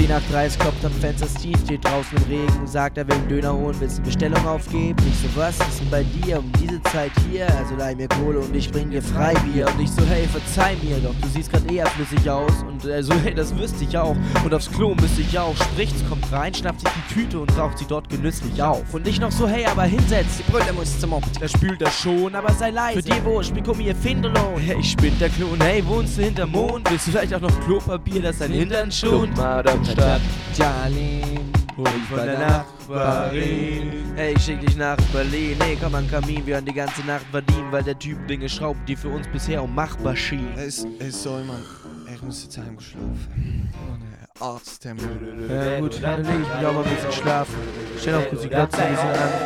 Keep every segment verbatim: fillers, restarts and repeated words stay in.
zehn nach dreißig klopft am Fenster, Steve steht draußen im Regen, sagt, er will einen Döner holen, willst eine Bestellung aufgeben? Ich so, was ist denn bei dir um diese Zeit hier? Also leih mir Kohle und ich bring dir Freibier. Und ich so, hey, verzeih mir doch, du siehst grad eher flüssig aus. Und er so, hey, das wüsste ich auch. Und aufs Klo müsste ich auch. Spricht's, kommt rein, schnappt sich die Tüte und raucht sie dort genüsslich auf. Und ich noch so, hey, aber hinsetz, die Brille muss zum Mund. Da spült er schon, aber sei leise. Für dir wurscht, bekomm ihr Finderlohn. Hey, spinnt der Klon, hey, wohnst du hinterm Mond? Willst du vielleicht auch noch Klopapier, das dein Hintern schont? Madame Stadt, Charlene, hol ich von der Nachbarin. Hey, ich schick dich nach Berlin. Hey, komm an Kamin, wir haben die ganze Nacht verdienen, weil der Typ Dinge schraubt, die für uns bisher unmachbar schienen. Hey, hey, sorry, Mann. Ich muss jetzt heimgeschlafen. Oh, ne, Arzttermin. Ja gut, dann leg ich mich auch mal ein bisschen schlafen. Stell auch kurz die Glotze ein bisschen an.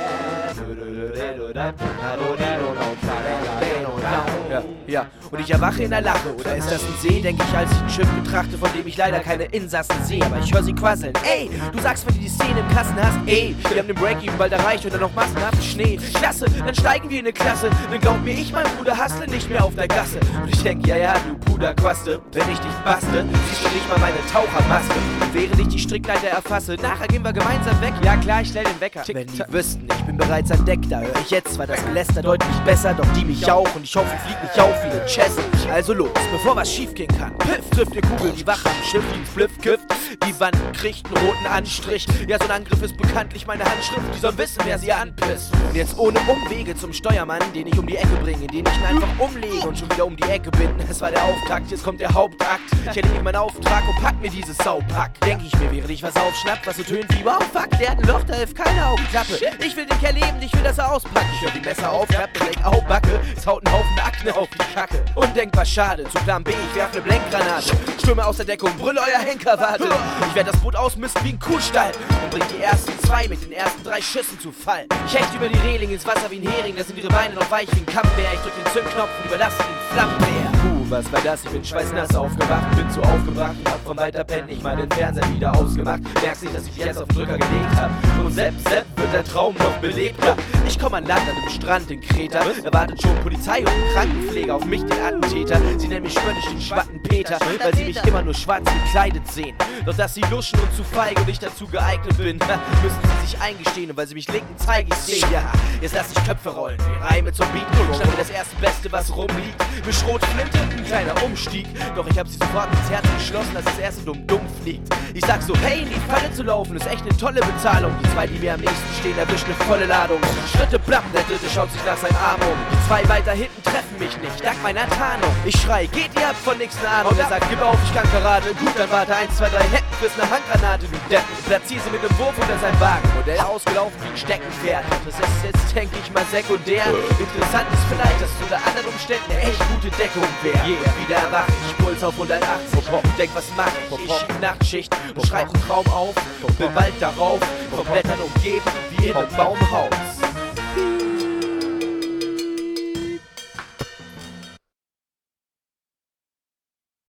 Ja, ja, und ich erwache in der Lache. Oder ist das ein See, denke ich, als ich ein Schiff betrachte, von dem ich leider keine Insassen sehe. Aber ich höre sie quasseln. Ey, du sagst, wenn du die Szene im Kasten hast. Ey, wir haben den Break-Even bald erreicht und dann noch massenhaft Schnee. Klasse, dann steigen wir in eine Klasse. Dann glaub mir, ich, mein Bruder, hustle nicht mehr auf der Gasse. Und ich denk, ja, ja, du Puderquaste, wenn ich dich baste, siehst du nicht mal meine Tauchermaske. Und während ich die Strickleiter erfasse, nachher gehen wir gemeinsam weg. Ja klar, ich stell den Wecker. Wenn die wüssten, ich bin bereits an Deck, da höre ich jetzt zwar das Geläster deutlich besser, doch die mich auch. Und ich hoffe, ich flieg nicht auf wie ne Chess. Also los, bevor was schief gehen kann. Piff, trifft eine Kugel, die Wache am Schiff, die Fliff kifft. Die Wand kriegt einen roten Anstrich. Ja, so ein Angriff ist bekanntlich meine Handschrift. Die sollen wissen, wer sie anpisst. Und jetzt ohne Umwege zum Steuermann, den ich um die Ecke bringe, den ich ihn einfach umlege und schon wieder um die Ecke bin. Es war der Auftakt, jetzt kommt der Hauptakt. Ich erledige meinen Auftrag und pack mir dieses Saupack. Denk ich mir, während ich was aufschnapp, was so tönt wie wow, fuck, der hat ein Loch, da hilft keine Augenklappe. Ich will den Kerl leben, ich will, dass er auspackt. Ich hör die Messer auf, klapp und denk, au, Backe. Es haut einen Haufen Akne auf die Kacke. Undenkbar schade, zu Plan B, ich werf ne Blenkgranate. Stürme aus der Deckung, brülle, euer Henker wartet. Ich werd das Boot ausmisten wie ein Kuhstall und bring die ersten zwei mit den ersten drei Schüssen zu Fall. Ich hecht über die Reling ins Wasser wie ein Hering, da sind ihre Beine noch weich wie ein Kammbär. Ich drück den Zündknopf und überlasse den Flammenbär. Puh, was war das? Ich bin schweißnass aufgewacht, bin zu aufgebracht und hab vom Weiterpennen nicht mal den Fernseher wieder ausgemacht. Merkst nicht, dass ich dich jetzt auf den Drücker gelegt hab und selbst, selbst wird der Traum noch belebter. Ich komm an Land an dem Strand in Kreta, da wartet schon Polizei und ein Krankenpfleger auf mich, den Attentäter. Sie nennen mich spöttisch den Schwatten Peter, weil sie mich immer nur schwarz gekleidet sehen. Doch dass sie luschen und zu feige und ich dazu geeignet bin, müssen sie sich eingestehen. Und weil sie mich linken, zeige ich sehen. Ja, jetzt lass ich Köpfe rollen, die Reime zum Beat. Schnapp mir das erste Beste, was rumliegt. Eine Schrotflinte, ein kleiner Umstieg. Doch ich hab sie sofort ins Herz geschlossen, als das erste dumm dumm fliegt. Ich sag so, hey, in die Falle zu laufen, ist echt eine tolle Bezahlung. Die zwei, die mir am nächsten stehen, erwischen eine volle Ladung. Schritte plappen, der dritte schaut sich nach seinem Arm um. Die zwei weiter hinten treffen mich nicht, dank meiner Tarnung. Ich schrei, geht ihr ab von nix eine Ahnung. Er sagt, gib auf, ich kann Karate. Gut, dann warte, eins, zwei, drei, Hecken fürs eine Handgranate, du Deppen. Platzier sie mit dem Wurf unter seinem Wagen. Modell ausgelaufen wie ein Steckenpferd. Das ist jetzt, denke ich mal, sekundär. Interessant ist vielleicht, dass unter anderen Umständen eine echt gute Deckung wäre. Yeah, wieder erwache ich, Puls auf hundertachtzig. Denk, was mach ich? Ich schieb Nachtschicht und schreib einen Traum auf. Bin bald darauf, vom Blättern umgeben wie in einem Baumhaus.